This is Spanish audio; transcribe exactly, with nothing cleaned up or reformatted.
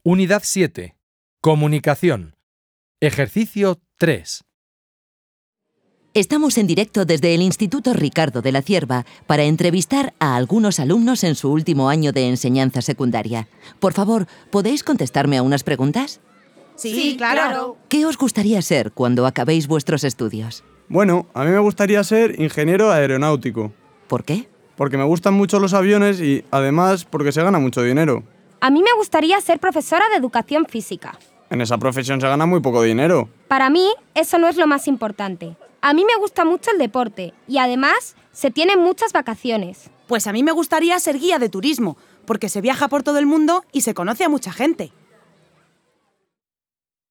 Unidad siete. Comunicación. Ejercicio tres. Estamos en directo desde el Instituto Ricardo de la Cierva para entrevistar a algunos alumnos en su último año de enseñanza secundaria. Por favor, ¿podéis contestarme a unas preguntas? Sí, sí, claro. ¿Qué os gustaría ser cuando acabéis vuestros estudios? Bueno, a mí me gustaría ser ingeniero aeronáutico. ¿Por qué? Porque me gustan mucho los aviones y, además, porque se gana mucho dinero. A mí me gustaría ser profesora de educación física. En esa profesión se gana muy poco dinero. Para mí, eso no es lo más importante. A mí me gusta mucho el deporte y, además, se tienen muchas vacaciones. Pues a mí me gustaría ser guía de turismo, porque se viaja por todo el mundo y se conoce a mucha gente.